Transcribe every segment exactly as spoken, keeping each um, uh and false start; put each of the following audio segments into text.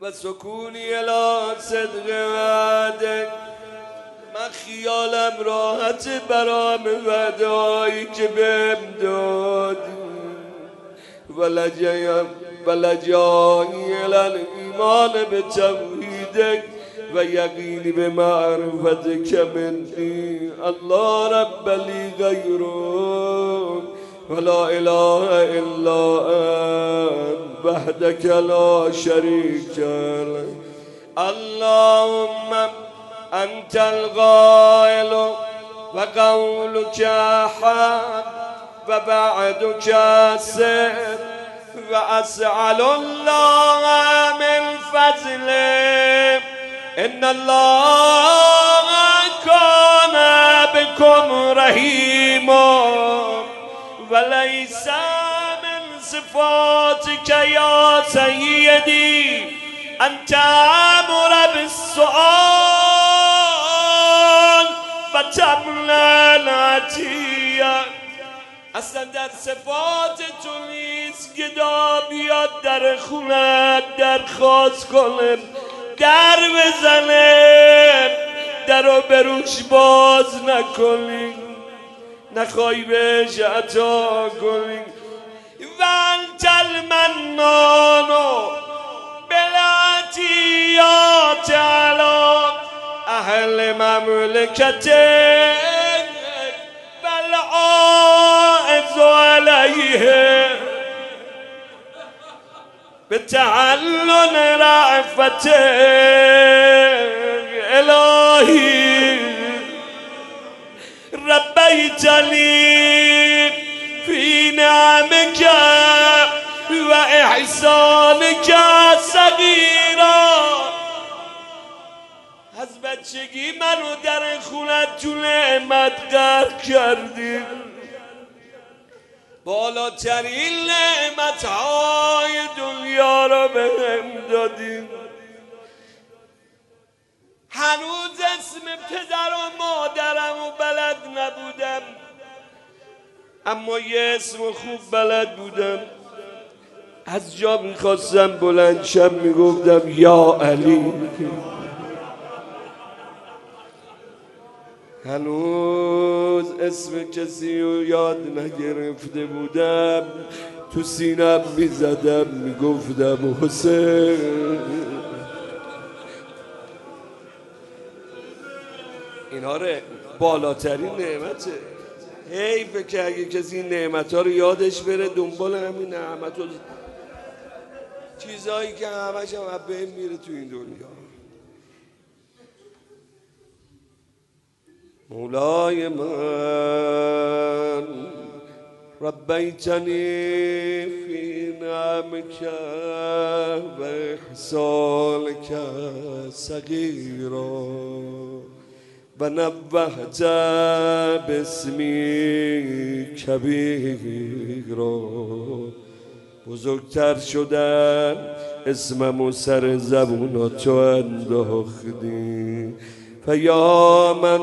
و سکونی الی صدق وعدک. من خیالم راحت برام وعده هایی که بهم دادی و لجایم و لجایی الی ایمان به توحیدک و یقینی به معرفتک منی. الله رب لی غیرک ولا اله الا انت وحدک لا شریک لک. اللهم انت القائل و قولک حق و بعدک صدق و اسأل الله من فضله ان الله کان بكم رحیما وليس من صفاتك يا سيدي أن تأمر بالسؤال وتمنع العطية. اصلا در صفات تو نیست گدا بیاد در خونت درخواست کنه، در بزنه، در رو بروش باز نکنی، نخوای بهش عطا کنی. و انت المنان بالعطیات علی اهل مملکتک والعائذ علیه بتعلن رأفتک. الهی ربیتنی فی نعمک و احسانک صغیرا. از بچگی منو در خونت تو نعمت غرق کردی، بالاترین نعمتهای دنیا را بهم دادی. هنوز اسم پدر و مادرم و بلد نبودم، اما یه اسم خوب بلد بودم. از جا میخواستم بلند شم میگفتم یا علی. هنوز اسم کسی رو یاد نگرفته بودم، تو سینم میزدم میگفتم حسین. اینا ره بالاترین نعمته. حیفه که اگه کسی این نعمت ها رو یادش بره دنبال همین نعمت ها، چیزهایی که همش هم بهم میره تو این دنیا. مولای من ربیتنی فی نعمک و احسانک صغیرا و نبهت باسمی کبیرا. بزرگتر شدن اسمم و سر زبوناتو انداختی. فیا من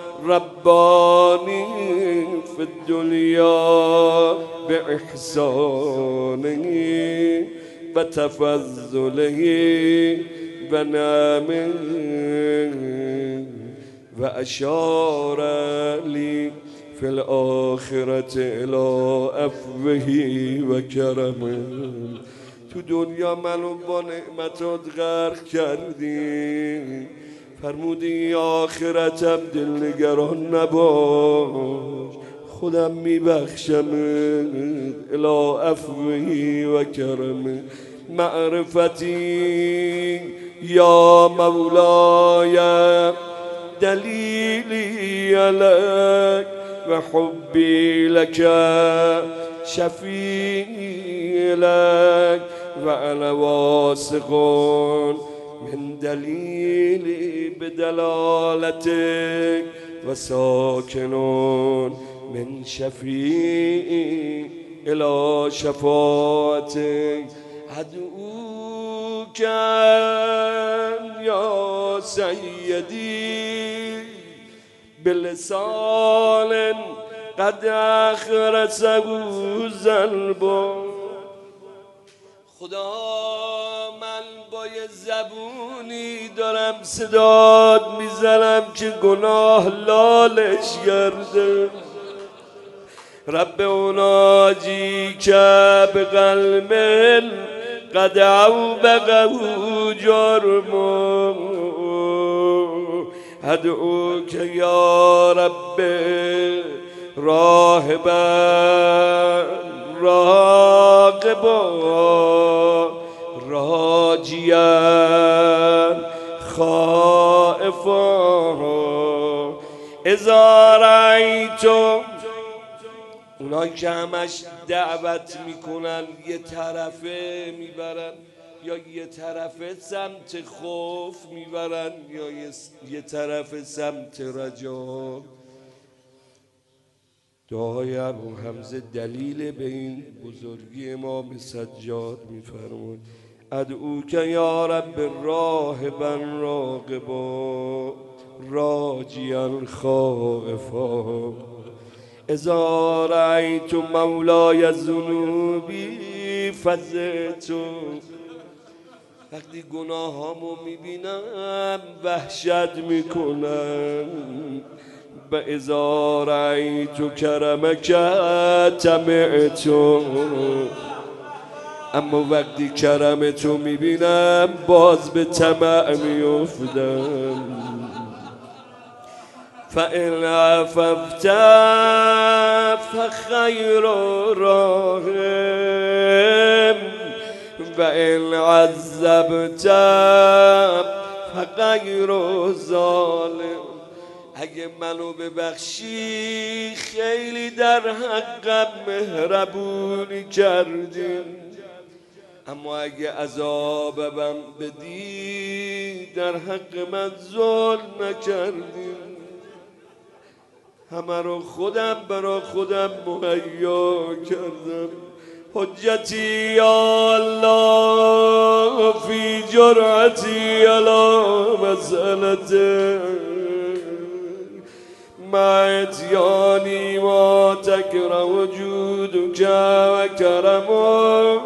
ربانی فی الدنیا به احسانه و تفضله و نعمه و اشار لی فی الاخرت الی عفوه و کرمه. تو دنیا منو با نعمتات غرق کردی، فرمودی آخرتم دلنگران نباش، خودم میبخشم الی عفوه و کرمه. معرفتی یا مولای دلیلی علیک و حبی لک شفیعی لک و انا واثق من دلیلی بدلالتک و ساکنون من شفیعی الی شفاعتک. ادعوک یا سیدی بلسان قد اخرسه ذنب. خدا من من با یه زبونی دارم صداد میزنم که گناه لالش گرده. رب اوناجی که بقلب قد عوبقه جرمو ادعوک یا رب راهبا راقبا راجیا خائفا اذا رأیتم. اونایی که همش دعوت میکنن یه طرفه میبرن، یا یه طرفه سمت خوف میبرن، یا یه طرف سمت رجا. دعای ابو حمزه دلیل به این بزرگی امام سجاد میفرمود ادعوک یا رب راهبا راقبا راجیا خائفا اذا رأیت مولای ذنوبی فزعت. وقتی گناهامو میبینم وحشت میکنم. و اذا رأیت کرمک طمعت. اما وقتی کرمتو میبینم باز به طمع میافتم. فإن عففت فخیر راحم و ان عذبت فغیر ظالم. اگه منو ببخشی خیلی در حقم مهربونی کردی، اما اگه عذابم بدی در حق من ظلم نکردی. همه رو خودم برا خودم مهیا کردم. حجتی یا الله فی جرعتی علی مسئلته مع اتیانی ما تکره وجودک و کرمه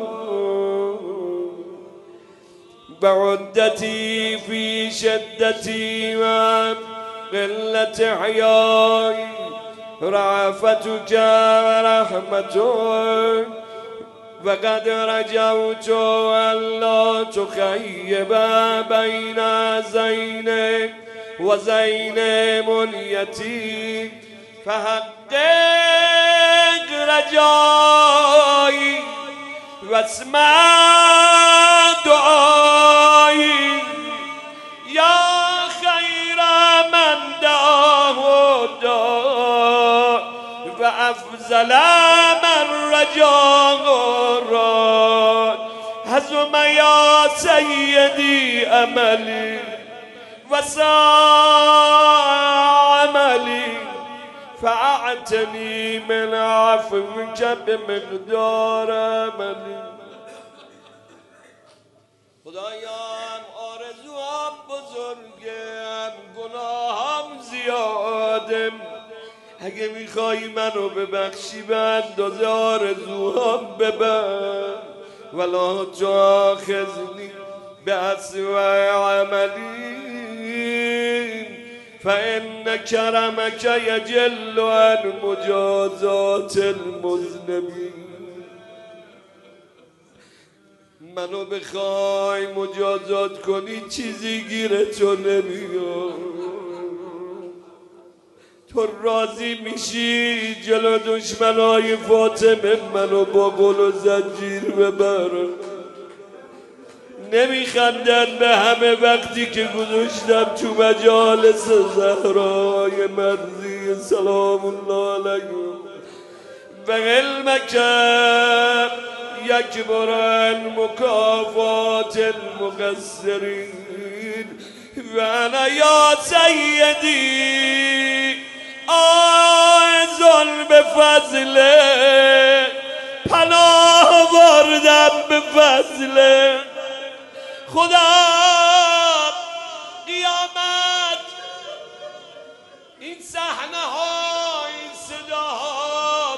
بعدتی فی شدتی و قلت حیایی رعفتک و رحمتک وقد رجوت الا تخیب بین زینک و زین منیتی فحقق رجایی واسمع دعایی یا خیر من دعاه دعا و افضل من رجاه راد حزم یا سیدی عملی وساء عملی فاعتنی من عفوک بمقدار عملی. خدایم آرزوام بزرگم گناهم زیادم. اگه میخوایی منو ببخشی به اندازه آرزوهام ببر. ولا تؤاخذنی بأسوأ عملی فإن کرمک یجل عن مجازات المذنبین. منو بخوای مجازات کنی چیزی گیره تو نمیاد. تو راضی میشی جلو دشمنای فاطمه منو با قل و زنجیر ببرن. نمیخندن به همه وقتی که گذاشتم تو مجالس زهرای مرضی سلام الله علیه و علمک یکبر عن مکافات المقصرین و انا یا سیدی آئذن به فضله پناه بردم به فضله. خدا قیامت این صحنه ها این صداها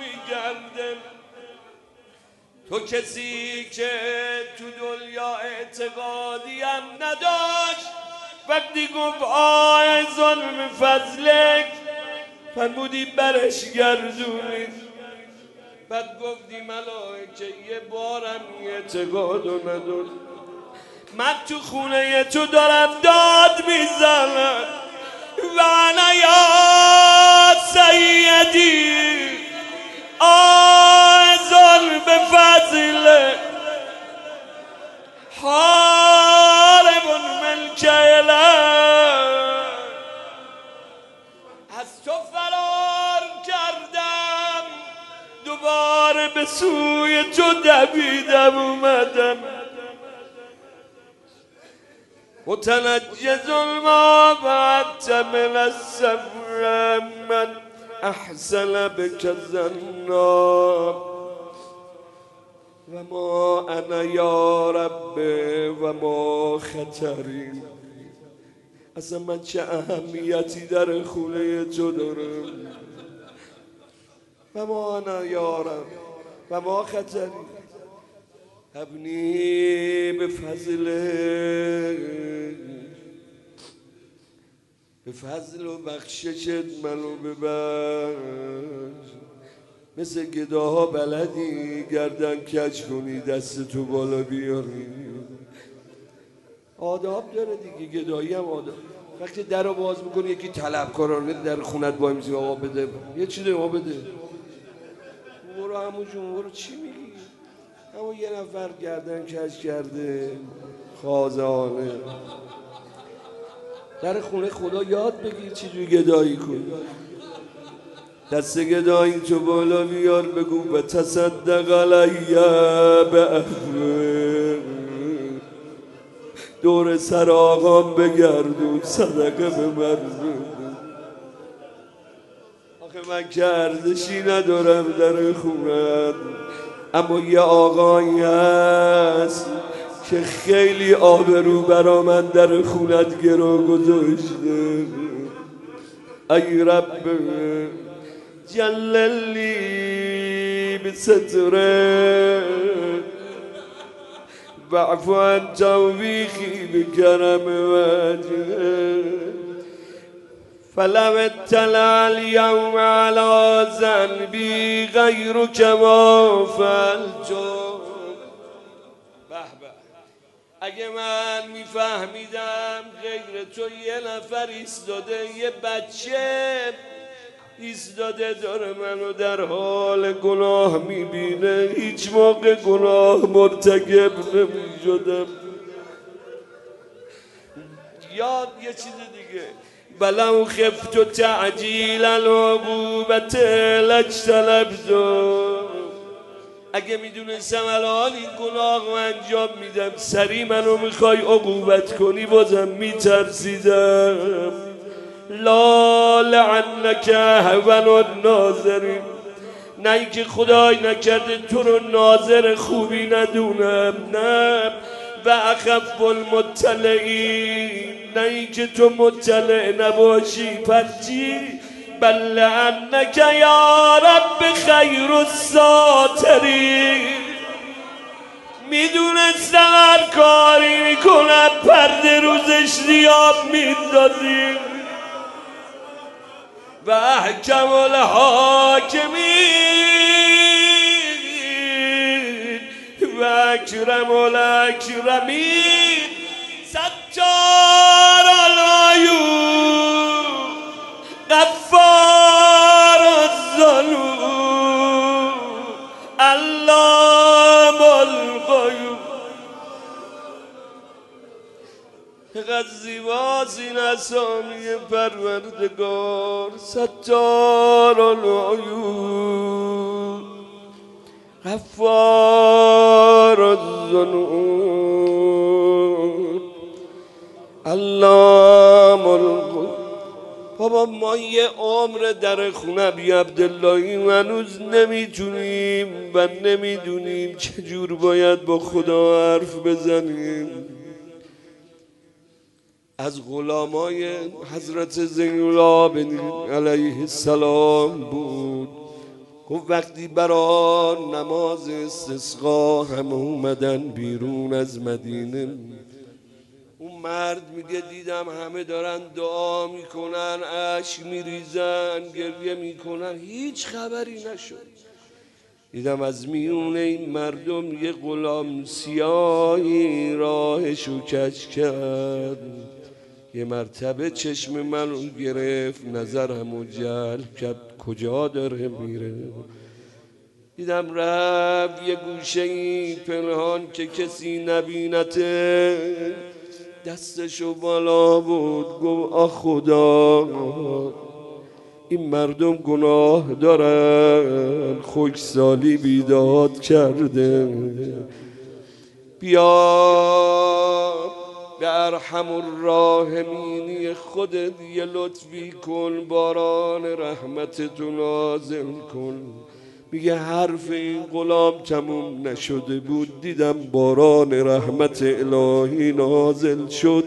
برمیگرده. تو کسی که تو دنیا اعتقادی هم نداشت. وقتی گفت آی ظلم فضلک فرمودی برش گردونید. بعد گفتی ملائکه یه بارم اعتقادو نداشت. من تو خونه تو دارم داد میزنم و انا یا سیدی آی ظلم فضلک حارب ملک الهی. از تو فرار کردم دوباره به سوی تو دویدم اومدم. متنجز ما بعدت من الصبر من احسن بك الظنا و ما انا یا رب و ما خطری. اصلا من چه اهمیتی در خونه تو دارم؟ و ما انا یا رب و ما خطری. ابنی به فضل به فضل و بخششت منو ببخش. مثل گداها بلدی گردن کج کنی دست تو بالا بیاری. آداب داره دیگه، گدایی هم آداب. وقتی در رو باز میکنی یکی طلبکارانه در خونت وای میسی آقا بده یه چیزی آقا بده. برو همون جون برو چی میگی؟ اما یه نفر گردن کج کرده خازانه در خونه خدا یاد بگیر چجوری گدایی کنی. دست گدایی تو بالا بیار بگو و تصدق علیه به اهوه. دور سر آقام بگردون صدقه به مردون. آخه من که ارزشی ندارم در خونت، اما یه آقایی هست که خیلی آبرو برا من در خونت گرو گذاشته. ای رب جللی بستره واعف عن توبیخی بکرم وجهه. فلو اطلع اليوم على ذنبی غیرک ما فعلت. به به، اگه من میفهمیدم غیر تو یه نفر ایستاده، یه بچه ایستاده داره منو در حال گناه میبینه، هیچ موقع گناه مرتکب نمیشدم. یاد یه چیز دیگه، بلو خفت تعجیل العقوبت لاجتنبته. اگه میدونستم الان این گناه رو انجام میدم سری منو میخوای عقوبت کنی بازم میترسیدم. لا لعنک اهون الناظرین، نه اینکه خدای نکرده تو رو ناظر خوبی ندونم، نه و اخف المطلعین، نه اینکه تو مطلع نباشی پس چی؟ بل لعنک یا رب خیر الساترین. میدونستم هر کاری میکنم پرده روزش دیاب میندازی و احکم الحاکمین و اکرم الاکرمین ستار العیوب غفار الذنوب علام الغیوب. چقدر زیباست این اسامی پروردگار، ستار العیوب غفار الذنوب علام الغیوب. بابا ما یه عمر در خونه بی عبداللهی هنوز نمیتونیم و نمیدونیم چجور باید با خدا حرف بزنیم. از غلامای حضرت زین العابدین علیه السلام بود گفت وقتی برا نماز استسقا همه اومدن بیرون از مدینه، اون مرد میگه دیدم همه دارن دعا میکنن، اشک میریزن، گریه میکنن، هیچ خبری نشد. دیدم از میون این مردم یه غلام سیاهی راهشو کج کرد، یه مرتبه چشم منو گرفت، نظرمو جلب کرد کجا داره میره. دیدم رفت یه گوشه پنهان که کسی نبینته، دستشو بالا بود گفت آ خدا این مردم گناه دارن، خشکسالی بیداد کرده، بیا به ارحم الراحمینی خودت یه لطفی کن، باران رحمتتو نازل کن. میگه حرف این غلام تموم نشده بود، دیدم باران رحمت الهی نازل شد.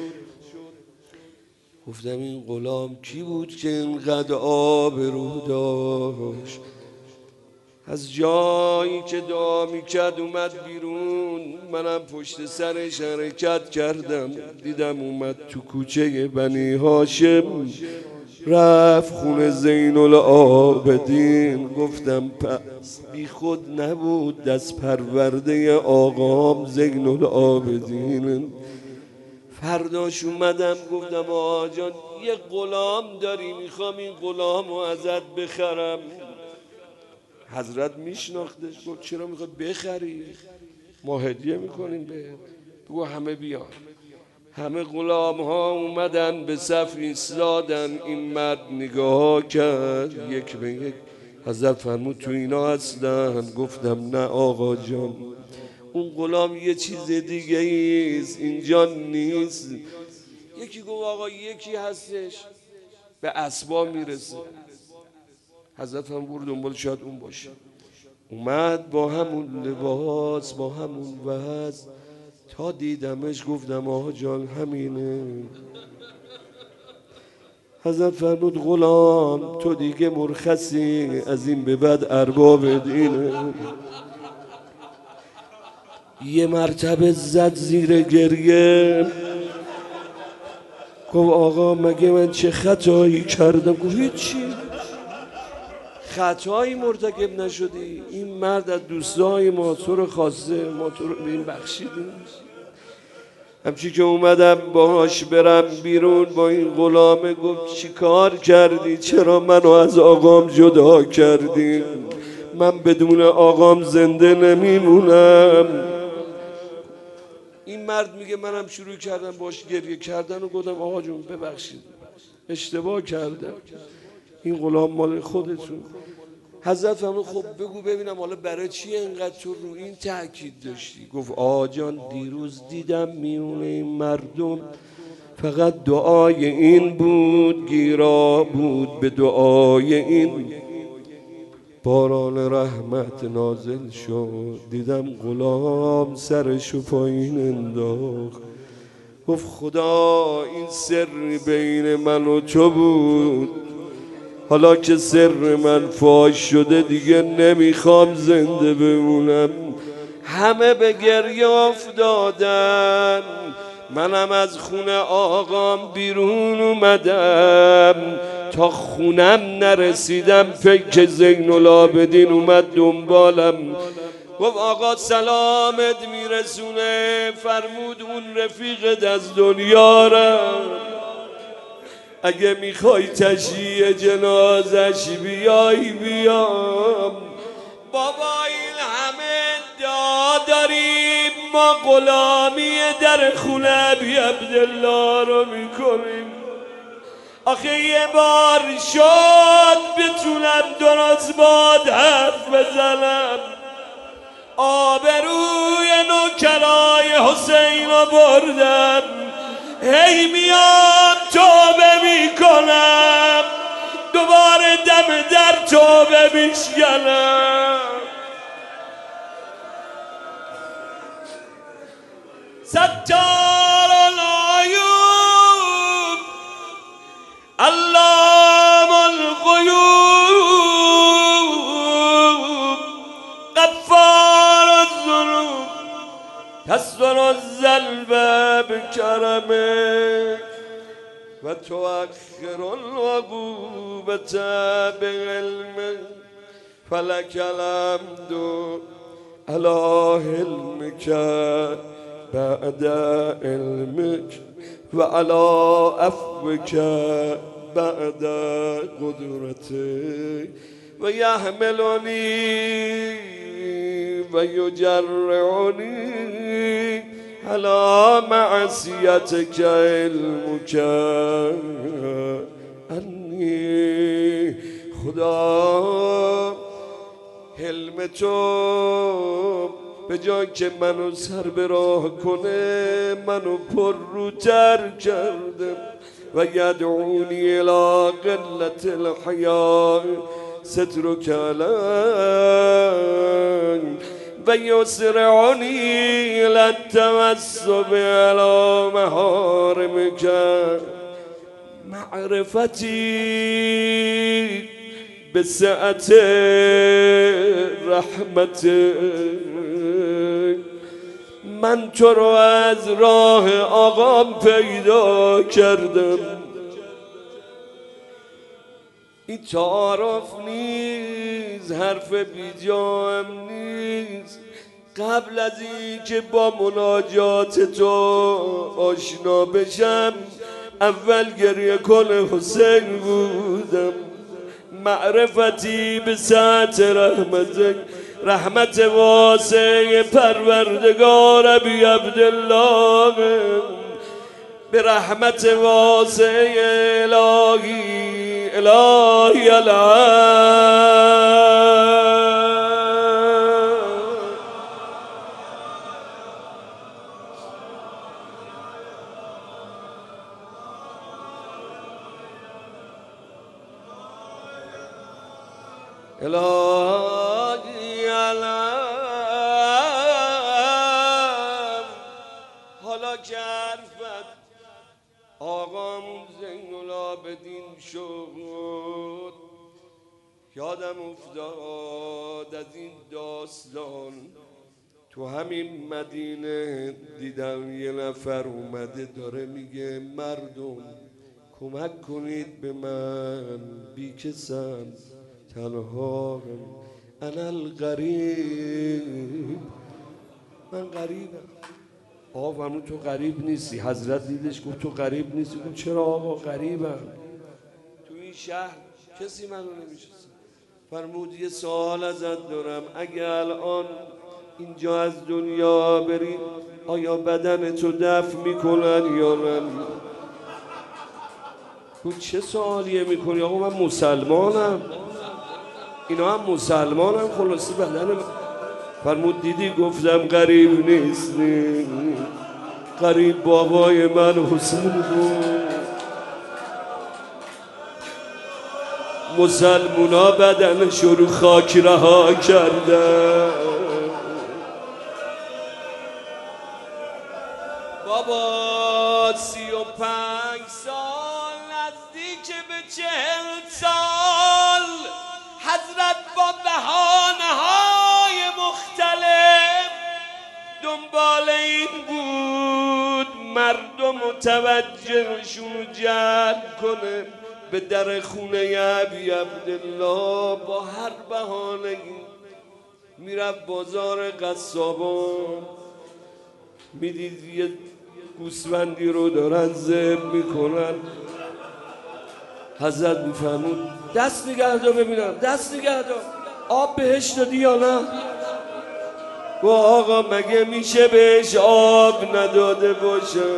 گفتم این غلام کی بود که اینقدر آبرو داشت؟ از جایی که دعا میکرد اومد بیرون، منم پشت سرش حرکت کردم، دیدم اومد تو کوچه بنی هاشم، رفت خونه زین العابدین. گفتم پس بی خود نبود دست پرورده آقام زین العابدین. فرداش اومدم گفتم آقا جان یه غلام داری، میخوام این غلام رو ازت بخرم. حضرت میشناختش، گفت چرا میخواد بخری؟ ما هدیه میکنیم به. بگو همه بیان. همه غلام ها اومدن به صف ایستادن، این مرد نگاه کرد یک به یک. حضرت فرمود تو اینا هستن؟ گفتم نه آقا جان، اون غلام یه چیز دیگه ایست، اینجا نیست. یکی گفت آقا یکی هستش به اسبا میرسه. حضرت هم برو دنبال، شاید اون باشه. اومد با همون لباس با همون وضع، تا دیدمش گفتم آقا جان همینه. حضرت فرمود غلام تو دیگه مرخصی، از این به بعد ارباب دینه. یه مرتبه زد زیر گریه، گفت آقا مگه من چه خطایی کردم؟ گفت هیچی، خطایی مرتکب نشدی. این مرد از دوستای ما تو رو خواسته، ما تو رو به این بخشیدیم. همچی که اومدم باهاش برم بیرون با این غلامه، گفت چی کار کردی؟ چرا منو از آقام جدا کردی؟ من بدون آقام زنده نمیمونم. این مرد میگه منم شروع کردم باش گریه کردن و گفتم آقا جون ببخشید اشتباه کردم، این غلام مال خودتون. حضرت فرمود خب بگو ببینم حالا برای چی اینقدر تو رو این تاکید داشتی؟ گفت آقا جان دیروز دیدم میون این مردم فقط دعای این بود، گیرا بود به دعای این، باران رحمت نازل شد. دیدم غلام سرشو پایین انداخت، گفت خدا این سر بین من و تو بود، حالا که سر من فاش شده دیگه نمیخوام زنده بمونم. همه به گریه افتادن، منم از خونه آقام بیرون اومدم، تا خونم نرسیدم پیک زین العابدین اومد دنبالم، گفت آقا سلامت میرسونه. فرمود اون رفیقت از دنیا رفت، اگه میخوای تشییع جنازش بیای بیام. بابا این همه دعا داریم، ما غلامی در خونه ابی عبدالله رو میکنیم. آخه یه بار شد بتونم درست باد حرف بزنم، آبروی نوکرای حسین رو بردم، هی میام توبه میکنم، دوباره دم در توبه میشکنم. ستار العیوب علام الغیوب تسخر الذنب بكرمك وتؤخر العقوبة بعلمك فلك الحمد على علمك بعد علمك وعلى عفوك بعد قدرتك ويحملني ويجرعني على معصيتك علمك انی خدا حلم تو به جای که منو سر به راه کنه منو پر روتر کرده و یدعونی الی قلت الحیاء سترک علی و یسرعنی الی التوسب علی محارمک معرفتی به سعت رحمت من تو رو از راه آقام پیدا کردم. این تعارف نیست، حرف بیجام نیست. قبل از این که با مناجات تو آشنا بشم اول گریه کن حسین بودم. معرفتی به ساعت رحمتک رحمت واسع پروردگار ابی عبدالله به رحمت واسع الهی الهی الهی الهی علم. حالا که حرفت آقامون زین العابدین شد یادم افتاد از این داستان تو همین مدینه دیدم یه نفر اومده داره میگه مردم کمک کنید به من بیکسم تنها انا الغریب من غریبم. آقا فرمود تو غریب نیستی. حضرت دیدش گفت تو غریب نیستی. گفت چرا آقا غریبم؟ تو این شهر کسی منو نمیشناسه. فرمود یه سوال ازت دارم، اگه الان اینجا از دنیا بری آیا بدن تو دفن میکنن یا نه؟ گفت چه سوالیه میکنی آقا؟ من مسلمانم، اینا هم مسلمانم، خلاصی بدن من. فرمود دیدی گفتم غریب نیستی، غریب بابای من حسین بود. مسلمونا بدنش رو خاک رها کردن. بابا سی و پنج سال نزدیک به چهل سال حضرت با بهانه های مختلف دنبال این بود مردم متوجهشون جلب کنه به در خونه ابی عبدالله. با هر بهانه میرفت بازار قصابان، میدید یه گوسفندی رو دارن ذبح میکنن. حضرت میفرمود دست نگه دار ببینم، دست نگه دار، آب بهش دادی یا نه؟ و آقا مگه میشه بهش آب نداده باشم؟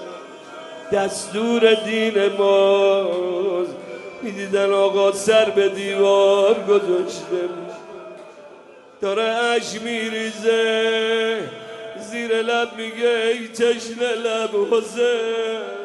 دستور دین ماست. میدیدن آقا سر به دیوار گذاشته داره اش میریزه، زیر لب میگه ای تشنه لب حسین.